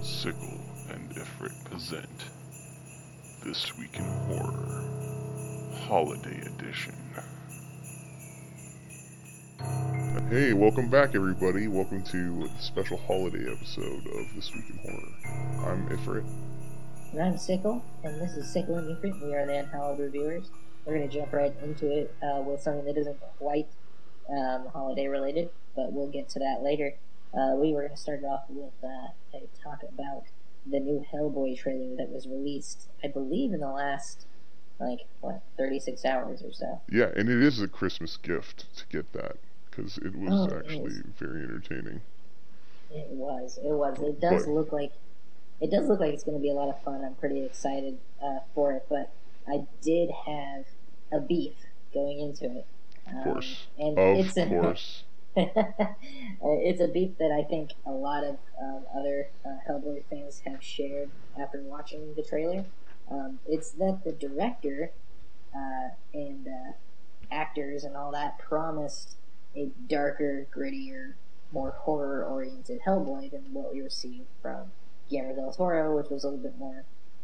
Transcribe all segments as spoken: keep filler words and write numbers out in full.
Sickle and Ifrit present This Week in Horror Holiday Edition. Hey, welcome back everybody. Welcome to the special holiday episode of This Week in Horror. I'm Ifrit. And I'm Sickle, and this is Sickle and Ifrit. We are the Unhallowed Reviewers. We're going to jump right into it uh, with something that isn't quite um, holiday related, but we'll get to that later. Uh, we were going to start it off with uh, a talk about the new Hellboy trailer that was released, I believe, in the last, like, what, thirty-six hours or so. Yeah, and it is a Christmas gift to get that, because it was oh, actually it very entertaining. It was, it was. It does but, look like, it does look like it's going to be a lot of fun. I'm pretty excited uh, for it, but I did have a beef going into it. Of um, course. And of it's a, course. It's a beef that I think a lot of um, other uh, Hellboy fans have shared after watching the trailer. Um, it's that the director uh, and uh, actors and all that promised a darker, grittier, more horror-oriented Hellboy than what we received from Guillermo del Toro, which was a little bit more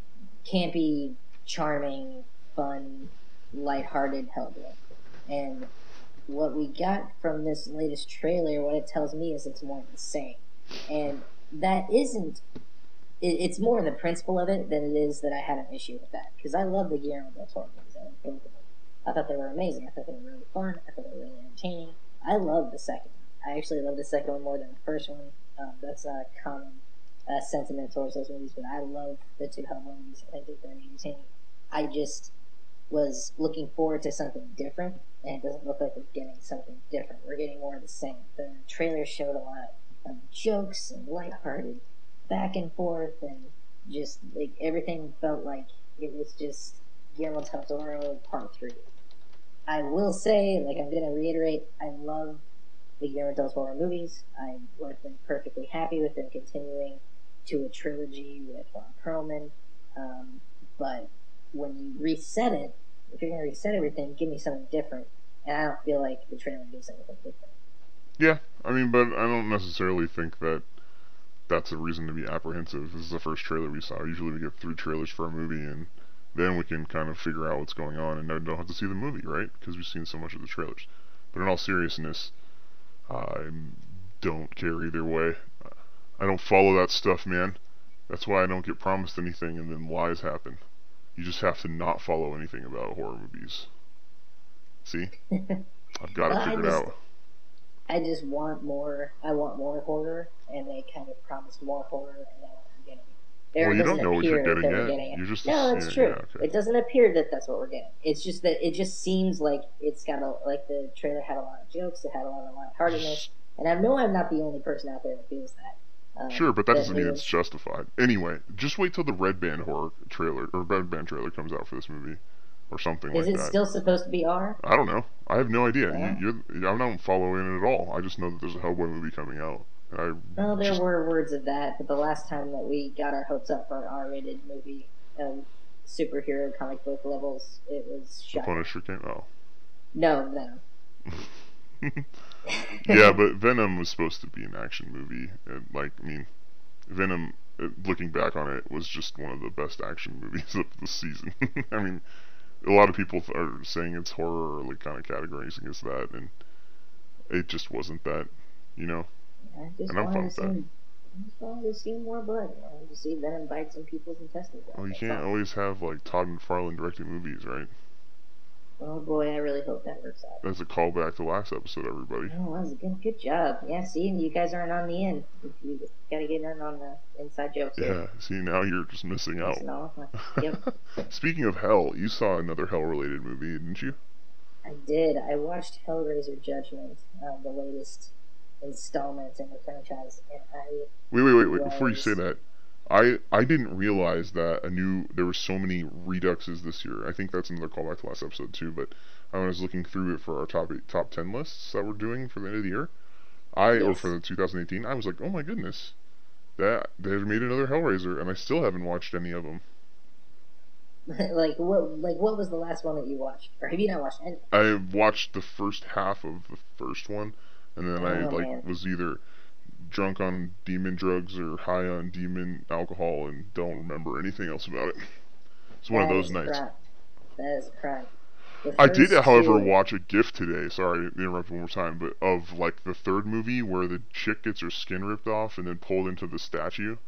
campy, charming, fun, lighthearted Hellboy. And what we got from this latest trailer, what it tells me is it's more of the same. And that isn't... It, it's more in the principle of it than it is that I had an issue with that. Because I love the Guillermo del Toro movies. I, both of them. I thought they were amazing. I thought they were really fun. I thought they were really entertaining. I love the second one. I actually love the second one more than the first one. Um, that's not a common uh, sentiment towards those movies, but I love the two Hellboy movies. I think they're entertaining. I just was looking forward to something different, and it doesn't look like we're getting something different. We're getting more of the same. The trailer showed a lot of jokes and lighthearted back and forth, and just like everything felt like it was just Guillermo del Toro Part Three. I will say, like I'm going to reiterate, I love the Guillermo del Toro movies. I would have been perfectly happy with them continuing to a trilogy with Ron Perlman, um, but when you reset it, if you're going to reset everything, give me something different. And I don't feel like the trailer gives anything different. Yeah, I mean, but I don't necessarily think that that's a reason to be apprehensive. This is the first trailer we saw. Usually we get three trailers for a movie, and then we can kind of figure out what's going on and don't have to see the movie, right? Because we've seen so much of the trailers. But in all seriousness, I don't care either way. I don't follow that stuff, man. That's why I don't get promised anything and then lies happen. You just have to not follow anything about horror movies. See? I've got it figured just, out. I just want more. I want more horror, and they kind of promised more horror, and I don't get it. Well, you don't know what you're getting yet. Getting you just no, that's yeah, true. Yeah, okay. It doesn't appear that that's what we're getting. It's just that it just seems like it's got a like the trailer had a lot of jokes. It had a lot of lightheartedness, and I know I'm not the only person out there that feels that. Um, sure, but that, that doesn't mean it's justified. Anyway, just wait till the Red Band horror trailer or Red Band trailer comes out for this movie, or something like that. Is it still supposed to be R? I don't know. I have no idea. Yeah. You, you're, I don't follow it at all. I just know that there's a Hellboy movie coming out. And I well, there just, were words of that, but the last time that we got our hopes up for an R-rated movie, um, superhero comic book levels, it was The shocking. Punisher came out. No, no. Yeah, but Venom was supposed to be an action movie. And, like, I mean, Venom, looking back on it, was just one of the best action movies of the season. I mean, a lot of people are saying it's horror or like kind of categorizing against that, and it just wasn't that, you know. I just and I'm fine with see, that. I just wanted to see more blood. I wanted to see Venom bite some people's intestines out. Well, you That's can't all. always have like Todd McFarlane directing movies, right? Oh boy, I really hope that works out. That's a callback to last episode, everybody. Oh, that was a good, good job. Yeah, see, you guys aren't on the end. You gotta get in on the inside jokes. Yeah, here. see, now you're just missing out. No, yep. Speaking of hell, you saw another hell-related movie, didn't you? I did. I watched Hellraiser Judgment, uh, the latest installment in the franchise, and I Wait, wait, wait, wait, was... before you say that, I I didn't realize that a new there were so many reduxes this year. I think that's another callback to last episode too. But I was looking through it for our top eight, top ten lists that we're doing for the end of the year. I yes. or for the two thousand eighteen. I was like, oh my goodness, that they made another Hellraiser, and I still haven't watched any of them. like what? Like what was the last one that you watched, or have you not watched any? I watched the first half of the first one, and then oh, I like man. was either drunk on demon drugs or high on demon alcohol and don't remember anything else about it. It's one of That those is a nights. crime. That is a crime. The I did, first however, two, watch a GIF today. Sorry to interrupt one more time, but of like the third movie where the chick gets her skin ripped off and then pulled into the statue,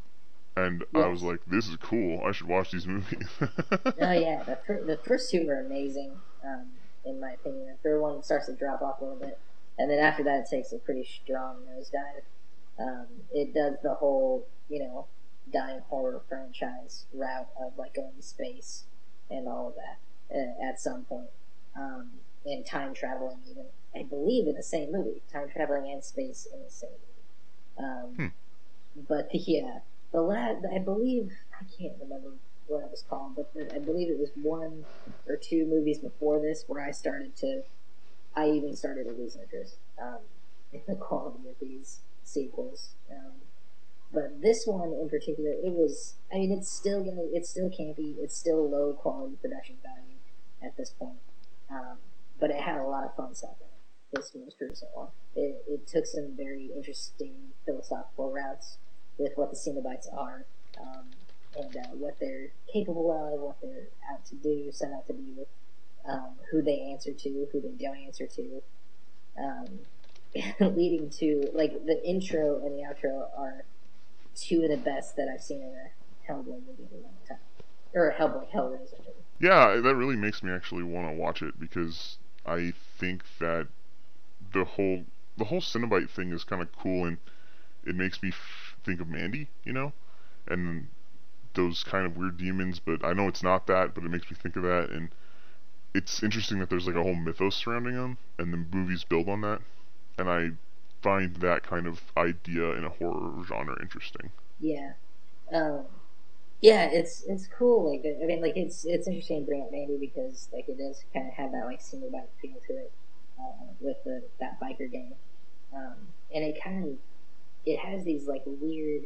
and I was yes. like, "This is cool. I should watch these movies." Oh yeah, the fir- the first two were amazing, um, in my opinion. The third one starts to drop off a little bit, and then after that, it takes a pretty strong nosedive. Um, it does the whole, you know, dying horror franchise route of like going to space and all of that uh, at some point, um, and time traveling even. I believe in the same movie, time traveling and space in the same movie. Um, Hmm. But yeah, the last I believe I can't remember what it was called, but the, I believe it was one or two movies before this where I started to, I even started to lose interest um, in the quality of these sequels. Um, but this one in particular, it was. I mean, it's still gonna, it's still campy, it's still low quality production value at this point, um, but it had a lot of fun stuff in it. This most recent one, it, it took some very interesting philosophical routes with what the Cenobites are, um, and uh, what they're capable of, what they're out to do, set out to do, um, who they answer to, who they don't answer to, um, leading to like the intro and the outro are two of the best that I've seen in a Hellboy movie in a long time, or a Hellboy Hellraiser movie. Yeah, that really makes me actually want to watch it because I think that the whole the whole Cenobite thing is kind of cool, and it makes me f- think of Mandy, you know, and those kind of weird demons. But I know it's not that, but it makes me think of that, and it's interesting that there's like a whole mythos surrounding them, and the movies build on that, and I find that kind of idea in a horror genre interesting. Yeah. Um, Yeah, it's it's cool. Like I mean, like it's it's interesting to bring up Mandy because like it does kind of have that like Cenobite feel to it uh, with the that biker gang, um, and it kind of it has these like weird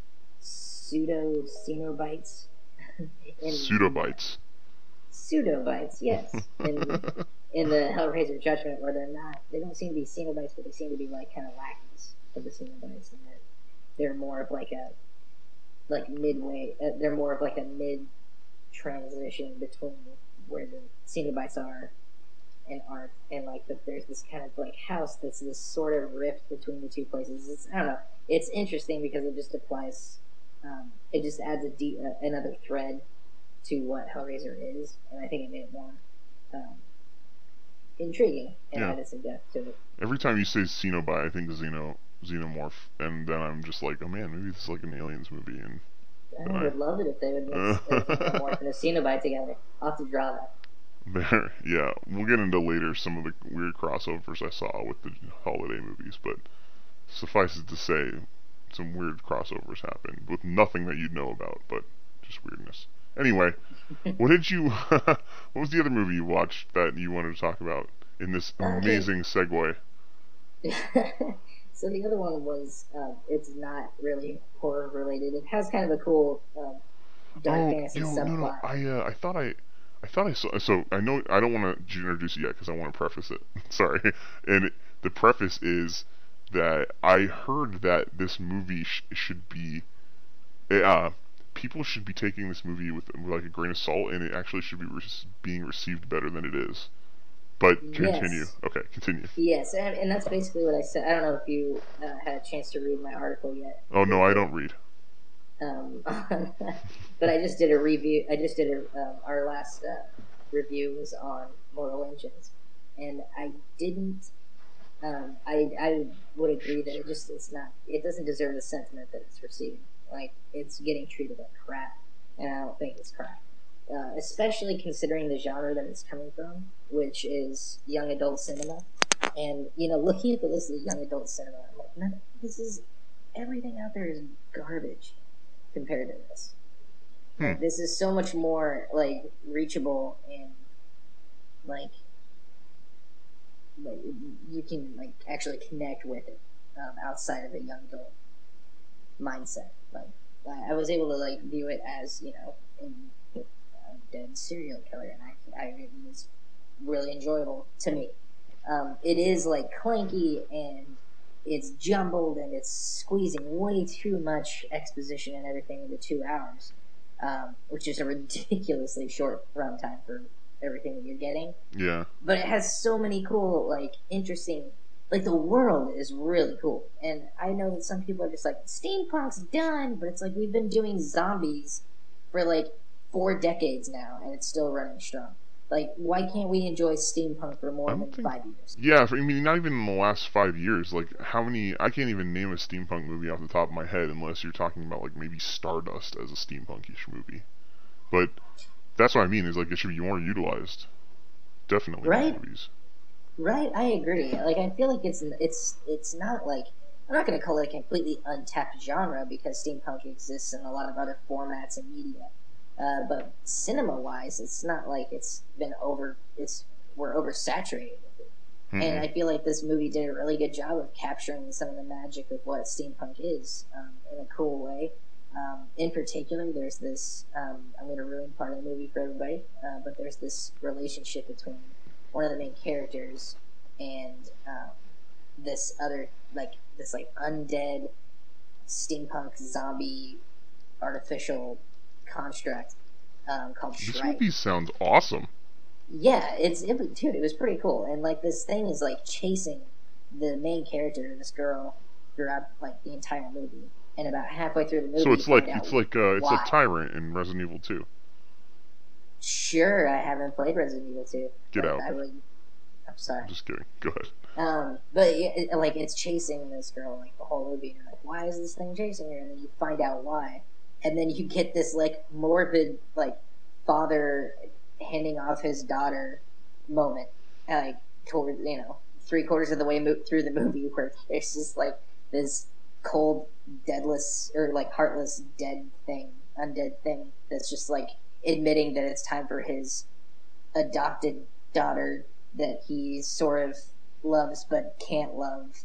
pseudo Cenobites in the uh, Pseudobites. pseudobites, yes, in in the Hellraiser Judgment where they're not they don't seem to be Cenobites, but they seem to be like kind of lackeys of the Cenobites, and they're they're more of like a like midway. Uh, they're more of like a mid transition between where the Cenobites are and aren't, and like that there's this kind of like house that's this sort of rift between the two places. It's, I don't know. It's interesting because it just applies. Um, it just adds a deep, uh, another thread to what Hellraiser is, and I think it made it more um, intriguing and Yeah. added some depth to it. Every time you say Cenobite, I think Xeno Xenomorph, and then I'm just like, oh man, maybe this is like an Aliens movie, and I then I. would love it if they would mix a Uh, Xenomorph and a Cenobite together. I'll have to draw that. there, yeah, we'll get into later some of the weird crossovers I saw with the holiday movies, but suffice it to say, some weird crossovers happened with nothing that you'd know about, but just weirdness. Anyway, what did you? What was the other movie you watched that you wanted to talk about in this Okay. amazing segue? So the other one was uh, it's not really horror related. It has kind of a cool um, dark Oh, fantasy yo, no, no, subplot. I, uh, I thought I, I thought I saw. So I know I don't want to introduce it yet because I want to preface it. Sorry, and it, the preface is that I heard that this movie sh- should be, uh, people should be taking this movie with, with like a grain of salt, and it actually should be re- being received better than it is. But continue. Yes, Okay, continue. yes, and, and that's basically what I said. I don't know if you uh, had a chance to read my article yet Oh no, with I the don't read. um, but I just did a review. I just did a um, our last uh, review was on Mortal Engines, and I didn't. Um, I I would agree that it just it's not it doesn't deserve the sentiment that it's receiving. Like it's getting treated like crap, and I don't think it's crap. Uh, especially considering the genre that it's coming from, which is young adult cinema. And you know, looking at the list of young adult cinema, I'm like, man, this is everything out there is garbage compared to this. Hmm. Like this is so much more like reachable and like like you can like actually connect with it um, outside of a young adult mindset. Like I was able to like view it as you know in a dead serial killer, and I, I it was really enjoyable to me. Um, it is like clanky and it's jumbled and it's squeezing way too much exposition and everything into two hours, um, which is a ridiculously short runtime for everything that you're getting. Yeah. But it has so many cool, like, interesting, like, the world is really cool. And I know that some people are just like, steampunk's done, but it's like we've been doing zombies for, like, four decades now, and it's still running strong. Like, why can't we enjoy steampunk for more than think, five years? Yeah, I mean, not even in the last five years. Like, how many... I can't even name a steampunk movie off the top of my head unless you're talking about, like, maybe Stardust as a steampunkish movie. But that's what I mean, is, like, it should be more utilized. Definitely right? more movies. Right, I agree. Like, I feel like it's it's it's not like... I'm not going to call it a completely untapped genre because steampunk exists in a lot of other formats and media. Uh, but cinema-wise, it's not like it's been over. It's we're oversaturated with it, mm-hmm. and I feel like this movie did a really good job of capturing some of the magic of what steampunk is um, in a cool way. Um, in particular, there's this. Um, I'm going to ruin part of the movie for everybody, uh, but there's this relationship between one of the main characters and um, this other, like this like undead steampunk zombie artificial construct um, called This Shrike. movie sounds awesome. Yeah, it's it, dude. It was pretty cool, and like this thing is like chasing the main character, this girl, throughout like the entire movie. And about halfway through the movie, so it's like out it's like uh, it's why. a tyrant in Resident Evil two. Sure, I haven't played Resident Evil two. Get out. I would. I'm sorry. I'm just kidding. Go ahead. Um, but it, like it's chasing this girl like the whole movie. And you're like, why is this thing chasing her? And then you find out why. And then you get this like morbid like father handing off his daughter moment, like toward you know three quarters of the way mo- through the movie, where it's just like this cold, deadless or like heartless dead thing, undead thing that's just like admitting that it's time for his adopted daughter that he sort of loves but can't love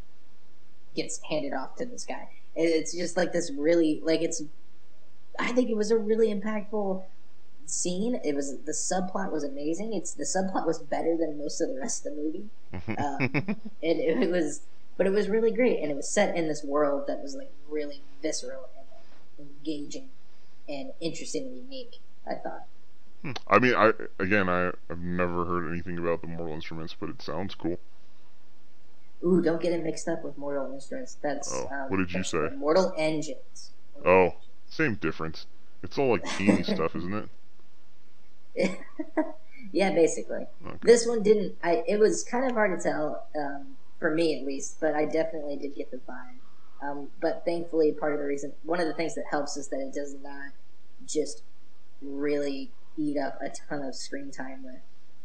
gets handed off to this guy. It's just like this really like it's I think it was a really impactful scene. It was the subplot was amazing. It's the subplot was better than most of the rest of the movie. Um, and it, it was but it was really great, and it was set in this world that was like really visceral and engaging and interesting and unique, I thought. Hmm. I mean, I again, I, I've never heard anything about the Mortal Instruments, but it sounds cool. Ooh, don't get it mixed up with Mortal Instruments. That's oh, um, what did you say? Mortal Engines. Mortal oh, Engines. Same difference. It's all like teeny stuff, isn't it? Yeah, basically. Okay. This one didn't. I. It was kind of hard to tell, um, for me at least, but I definitely did get the vibe. Um, but thankfully, part of the reason, one of the things that helps is that it does not just really eat up a ton of screen time with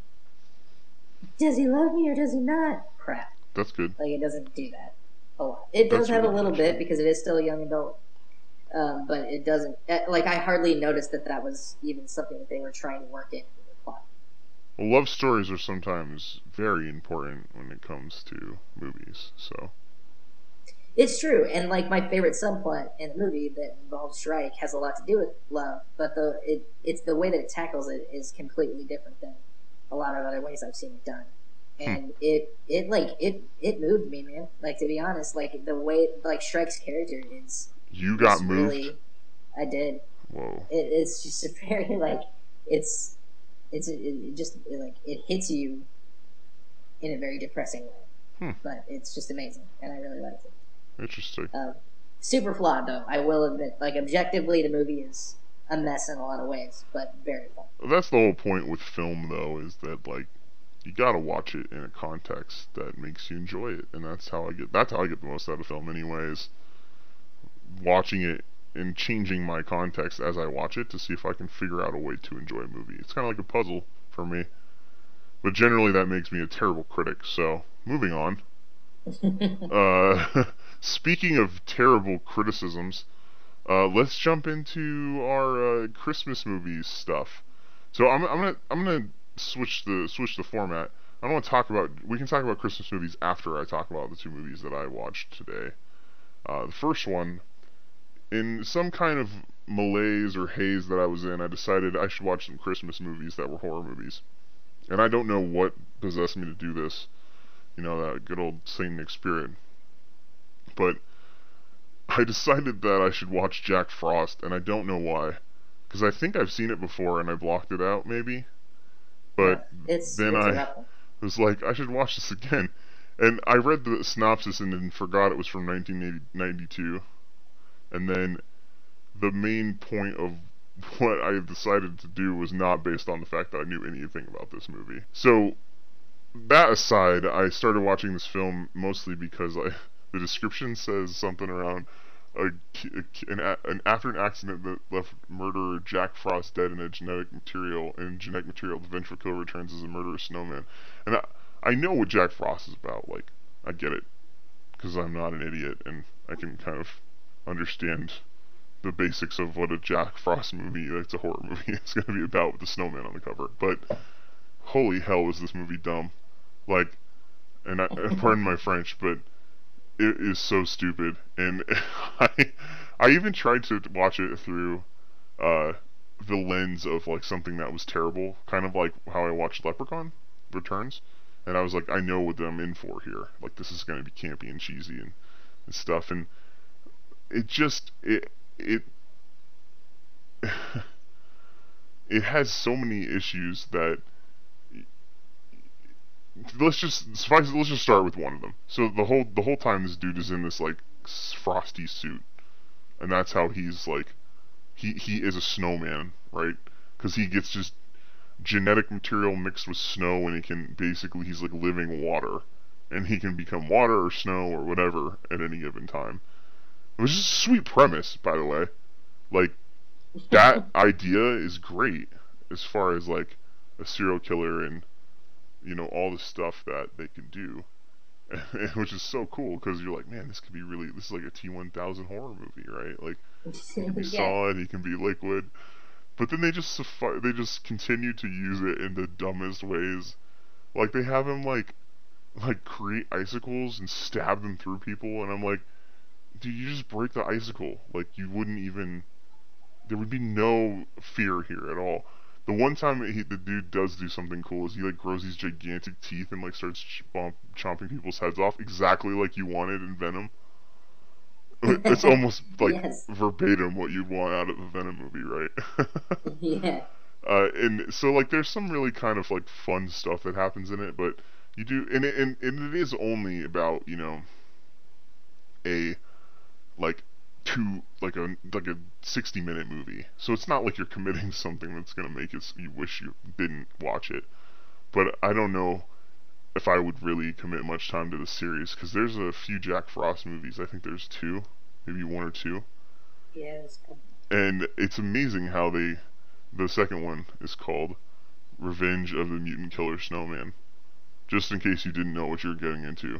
does he love me or does he not? Crap. That's good. Like, it doesn't do that a lot. It does That's have really a little good. bit because it is still a young adult. Um, but it doesn't, like, I hardly noticed that that was even something that they were trying to work into the plot. Well, love stories are sometimes very important when it comes to movies, so. It's true, and like my favorite subplot in the movie that involves Shrike has a lot to do with love, but the it it's the way that it tackles it is completely different than a lot of other ways I've seen it done, and hmm. it it like it it moved me, man. Like, to be honest, like the way like Shrike's character is. You got is moved. Really, I did. Whoa. It, it's just a very like it's it's it, it just it, like it hits you in a very depressing way, hmm. but it's just amazing, and I really liked it. Interesting. Uh, super flawed, though, I will admit. Like, objectively, the movie is a mess in a lot of ways, but very fun. Well, that's the whole point with film, though, is that, like, you gotta watch it in a context that makes you enjoy it, and that's how I get, that's how I get the most out of film anyways. Watching it and changing my context as I watch it to see if I can figure out a way to enjoy a movie. It's kind of like a puzzle for me. But generally that makes me a terrible critic, so, moving on. uh, speaking of terrible criticisms, uh, let's jump into our uh, Christmas movies stuff. So I'm, I'm gonna I'm gonna switch the switch the format. I don't want to talk about. We can talk about Christmas movies after I talk about the two movies that I watched today. Uh, the first one, in some kind of malaise or haze that I was in, I decided I should watch some Christmas movies that were horror movies, and I don't know what possessed me to do this. You know, that good old Saint Nick spirit. but I decided that I should watch Jack Frost, and I don't know why. Because I think I've seen it before and I blocked it out, maybe. Yeah, But it's then it's a I rough one. was like, I should watch this again. And I read the synopsis and then forgot it was from nineteen ninety-two. And then the main point of what I decided to do was not based on the fact that I knew anything about this movie. So, that aside, I started watching this film mostly because I, the description says something around a, a, an, an after an accident that left murderer Jack Frost dead in a genetic material in genetic material, the vengeful killer returns as a murderous snowman. And I, I know what Jack Frost is about. Like, I get it because I'm not an idiot and I can kind of understand the basics of what a Jack Frost movie, that's a horror movie, is going to be about with the snowman on the cover. But holy hell, is this movie dumb? Like, and I, pardon my French, but it is so stupid. And I, I even tried to watch it through uh, the lens of like something that was terrible, kind of like how I watched Leprechaun Returns. And I was like, I know what I'm in for here. Like, this is going to be campy and cheesy and, and stuff. And it just it it it has so many issues that let's just suffice let's just start with one of them. So the whole the whole time this dude is in this like frosty suit, and that's how he's like he he is a snowman, right? Because he gets just genetic material mixed with snow, and he can basically he's like living water, and he can become water or snow or whatever at any given time. It was just a sweet premise, by the way. Like, that idea is great as far as like a serial killer and, you know, all the stuff that they can do, which is so cool because you're like, man, this could be really, this is like a T one thousand horror movie, right? Like, he can be Yeah. solid, he can be liquid, but then they just suffi- they just continue to use it in the dumbest ways. Like, they have him like like create icicles and stab them through people, and I'm like, dude, you just break the icicle. Like, you wouldn't even, there would be no fear here at all. The one time he, the dude does do something cool is he like grows these gigantic teeth and like starts ch- bump, chomping people's heads off exactly like you wanted in Venom. It's almost like Yes. verbatim what you'd want out of a Venom movie, right? Yeah. Uh, and so like there's some really kind of like fun stuff that happens in it, but you do, and it, and, and it is only about, you know, a like two like a like a sixty minute movie, so it's not like you're committing something that's gonna make it you wish you didn't watch it. But I don't know if I would really commit much time to the series because there's a few Jack Frost movies. I think there's two, maybe one or two, Yeah, it's cool. and it's amazing how they the second one is called Revenge of the Mutant Killer Snowman, just in case you didn't know what you're getting into.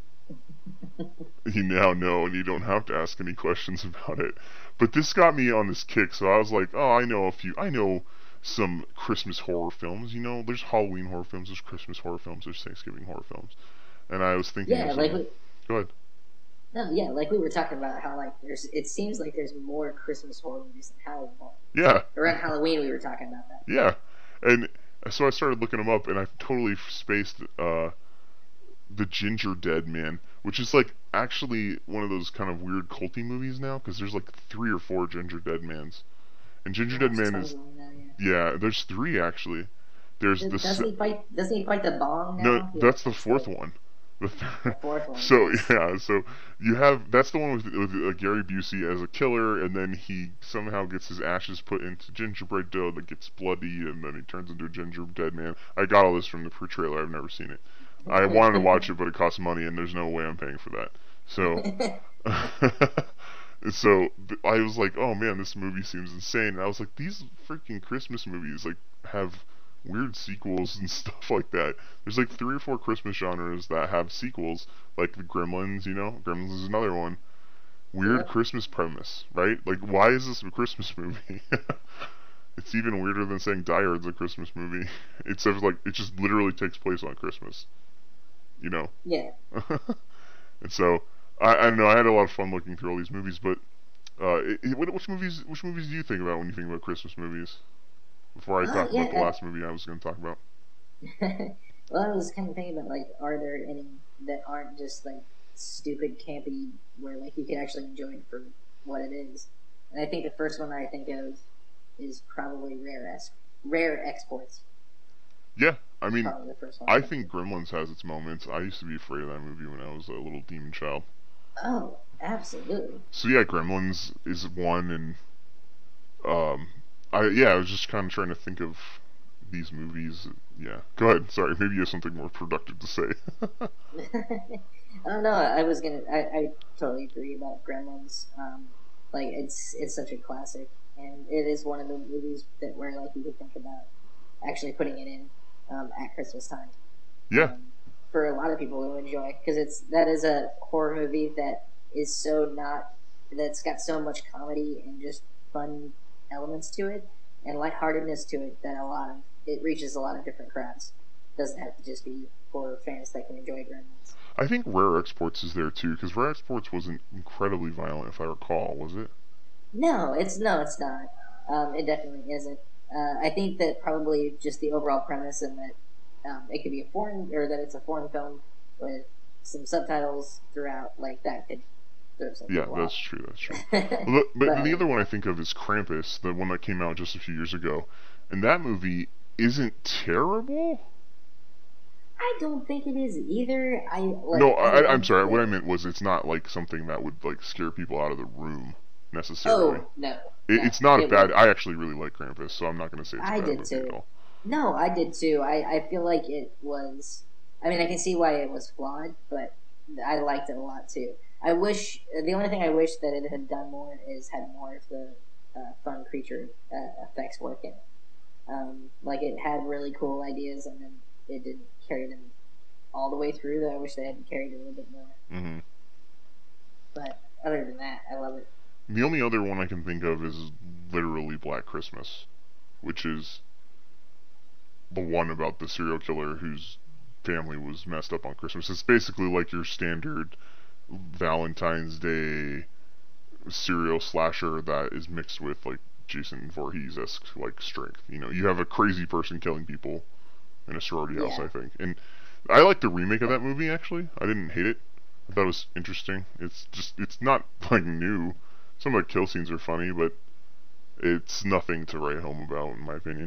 You now know, and you don't have to ask any questions about it. But this got me on this kick, so I was like, oh, I know a few, I know some Christmas horror films. You know, there's Halloween horror films, there's Christmas horror films, there's Thanksgiving horror films. And I was thinking Yeah, of like some, we, go ahead. no, yeah, like we were talking about how like there's it seems like there's more Christmas horror movies than Halloween horror. Yeah. Around Halloween we were talking about that. Yeah. And so I started looking them up, and I totally spaced uh, the Ginger Dead Man, which is like actually one of those kind of weird culty movies now, because there's like three or four Ginger Dead Mans. And Ginger Dead Man is, yeah, there's three actually. There's Does, the doesn't he fight? Doesn't he fight the bong? Now? no, Yeah, that's the so- fourth one. The The third. fourth one. So yeah, so you have that's the one with, with uh, Gary Busey as a killer, and then he somehow gets his ashes put into gingerbread dough that gets bloody, and then he turns into a ginger dead man. I got all this from the pre-trailer. I've never seen it. I wanted to watch it, but it costs money, and there's no way I'm paying for that. So, so th- I was like, oh man, this movie seems insane. And I was like, these freaking Christmas movies like have weird sequels and stuff like that. There's like three or four Christmas genres that have sequels, like the Gremlins, you know? Gremlins is another one. Weird Yeah. Christmas premise, right? Like, why is this a Christmas movie? It's even weirder than saying Die Hard's a Christmas movie. It's like, it just literally takes place on Christmas. You know? Yeah. And so, I, I don't know, I had a lot of fun looking through all these movies, but, uh, it, it- what, which movies, which movies do you think about when you think about Christmas movies? Before I Uh, talk yeah, about the uh, last movie I was going to talk about. Well, I was kind of thinking about like, are there any that aren't just like stupid, campy, where like you could actually enjoy it for what it is. And I think the first one I think of is probably Rare es- Rare Exports. Yeah, I It's mean, probably the first one I I think of. think Gremlins has its moments. I used to be afraid of that movie when I was a little demon child. Oh, absolutely. So yeah, Gremlins is one, and um, I yeah, I was just kind of trying to think of these movies. Yeah, go ahead. Sorry, maybe you have something more productive to say. Oh no, I was gonna. I, I totally agree about Gremlins. Um, like it's it's such a classic, and it is one of the movies that where like you could think about actually putting it in um, at Christmas time. Yeah, Um, for a lot of people to enjoy because it's that is a horror movie that is so not that's got so much comedy and just fun elements to it and lightheartedness to it that a lot of it reaches a lot of different crowds. It doesn't have to just be horror fans that can enjoy Gremlins. I think Rare Exports is there too, because Rare Exports wasn't incredibly violent, if I recall, was it? No, it's no, it's not. Um, it definitely isn't. Uh, I think that probably just the overall premise and that um, it could be a foreign or that it's a foreign film with some subtitles throughout, like that could throw some Yeah, people that's off. true. That's true. But, but the But other one I think of is Krampus, the one that came out just a few years ago, and that movie isn't terrible. I don't think it is either. I like. No, I I, I'm love sorry. What I the. meant was it's not like something that would like scare people out of the room necessarily. Oh no, It, no, it's not a it bad. wouldn't. I actually really like Krampus, so I'm not going to say it's a I bad did movie at too. all. No, I did too. I I feel like it was. I mean, I can see why it was flawed, but I liked it a lot too. I wish the only thing I wish that it had done more is had more of the uh, fun creature uh, effects work in it. Um, like it had really cool ideas, and then it didn't carry them all the way through. I wish they had carried it a little bit more. Hmm. But other than that, I love it. The only other one I can think of is literally Black Christmas, which is the one about the serial killer whose family was messed up on Christmas. It's basically like your standard Valentine's Day serial slasher that is mixed with like Jason Voorhees esque like strength. You know, you have a crazy person killing people in a sorority house, Yeah, I think. And I like the remake of that movie actually. I didn't hate it. I thought it was interesting. It's just it's not like new. Some of the kill scenes are funny, but it's nothing to write home about in my opinion.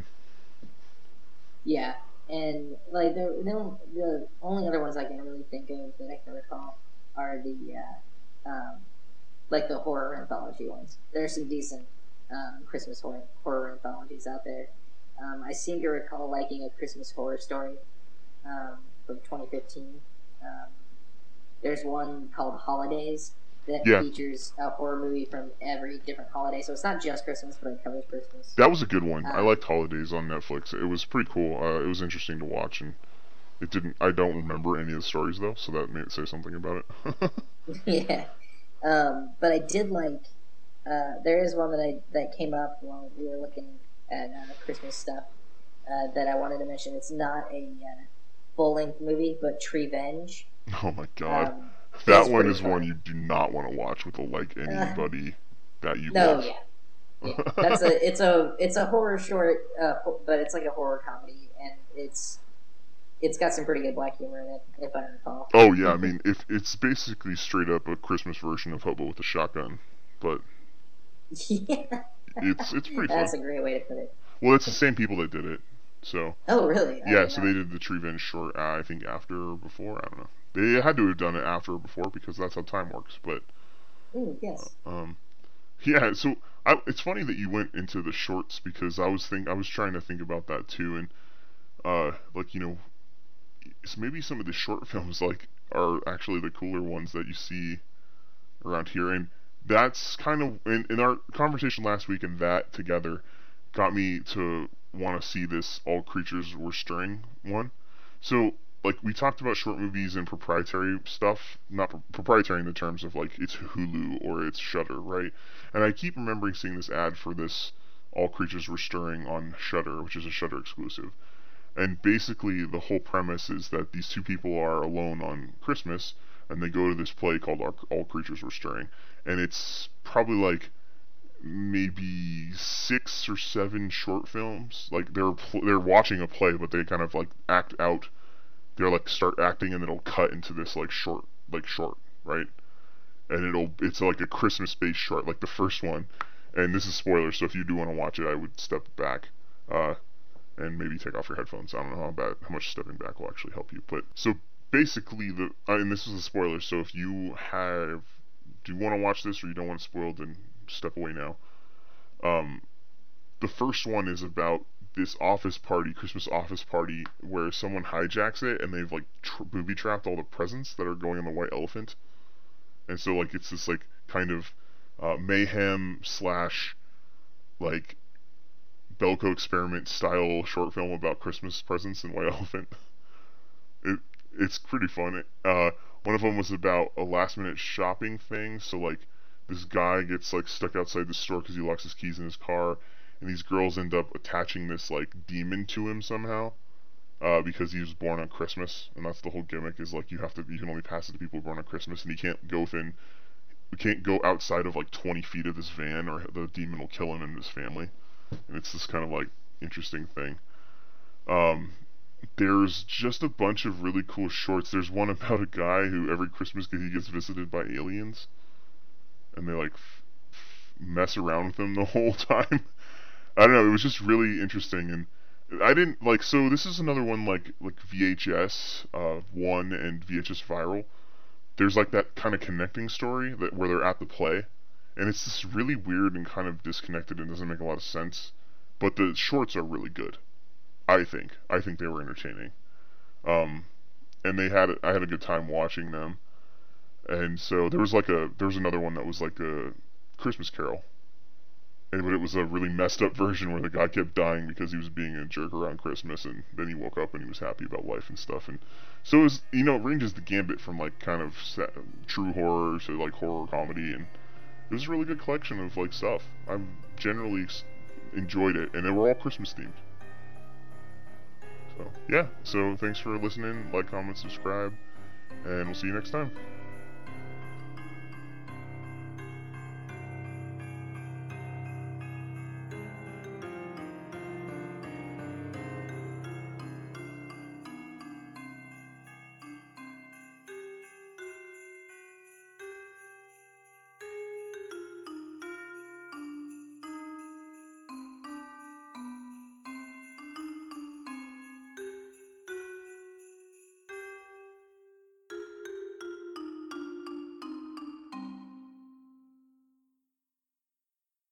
yeah, and like the the, the only other ones I can really think of that I can recall are the uh, um, like the horror anthology ones. There's some decent um, Christmas horror horror anthologies out there. Um, I seem to recall liking A Christmas Horror Story um, from twenty fifteen. Um, there's one called Holidays that Yeah, features a horror movie from every different holiday. So it's not just Christmas, but it covers Christmas. that was a good one. I Um, liked Holidays on Netflix. It was pretty cool. Uh, it was interesting to watch, and it didn't. I don't remember any of the stories though, so that may say something about it. yeah, um, but I did like. Uh, there is one that I that came up while we were looking at uh, Christmas stuff uh, that I wanted to mention. It's not a uh, full length movie, but Treevenge Oh my god. um, That is one pretty is one fun. you do not want to watch with like Uh, anybody that you no, love. yeah, yeah. That's a it's a it's a horror short, uh, ho- but it's like a horror comedy, and it's it's got some pretty good black humor in it, if I recall. Oh yeah, I mean, if it's basically straight up a Christmas version of Hobo with a Shotgun, but Yeah, it's it's pretty fun. that's a great way to put it. Well, it's the same people that did it, so Oh, really? I yeah. did So not. they did the Treevenge short. Uh, I think after or before. I don't know. They had to have done it after or before because that's how time works. But Ooh, yes. um, yeah. So I, it's funny that you went into the shorts because I was think I was trying to think about that too, and uh, like you know, s- maybe some of the short films like are actually the cooler ones that you see around here, and that's kind of in, in our conversation last week, and that together got me to want to see this All Creatures Were Stirring one. So like we talked about short movies and proprietary stuff, not pro- proprietary in the terms of like it's Hulu or it's Shudder, right? And I keep remembering seeing this ad for this All Creatures Were Stirring on Shudder, which is a Shudder exclusive. And basically, the whole premise is that these two people are alone on Christmas, and they go to this play called All, All Creatures Were Stirring, and it's probably like maybe six or seven short films. Like they're pl- they're watching a play, but they kind of like act out. They're like start acting, and then it'll cut into this like short like short. right? And it'll it's like a Christmas-based short, like the first one. And this is spoilers, so if you do want to watch it, I would step back, uh, and maybe take off your headphones. I don't know how bad, how much stepping back will actually help you. But so basically, the uh, and this is a spoiler. So if you have, do you want to watch this or you don't want it spoiled, then step away now. Um, the first one is about this office party, Christmas office party, where someone hijacks it and they've like tr- booby trapped all the presents that are going on the white elephant. And so like it's this like kind of uh, mayhem slash like Belko experiment style short film about Christmas presents and white elephant. It it's pretty fun. Uh, one of them was about a last minute shopping thing. So like this guy gets like stuck outside the store because he locks his keys in his car, and these girls end up attaching this like demon to him somehow. Uh, because he was born on Christmas, and that's the whole gimmick. Is like you have to, you can only pass it to people born on Christmas, and he can't go within, we can't go outside of like twenty feet of this van, or the demon will kill him and his family. And it's this kind of like interesting thing. Um, there's just a bunch of really cool shorts. There's one about a guy who every Christmas he gets visited by aliens, and they like f- f- mess around with him the whole time. I don't know. It was just really interesting, and I didn't like. So this is another one like like V H S uh, one and V H S Viral. There's like that kind of connecting story that where they're at the play, and it's just really weird and kind of disconnected and doesn't make a lot of sense. But the shorts are really good. I think. I think they were entertaining. Um, and they had I had a good time watching them. And so there was like a there was another one that was like a Christmas Carol. And but it was a really messed up version where the guy kept dying because he was being a jerk around Christmas, and then he woke up and he was happy about life and stuff. And so it was, you know, it ranges the gambit from like kind of sa- true horror to like horror comedy, and it was a really good collection of like stuff. I generally enjoyed it, and they were all Christmas themed. So yeah, so thanks for listening. Like, comment, subscribe, and we'll see you next time.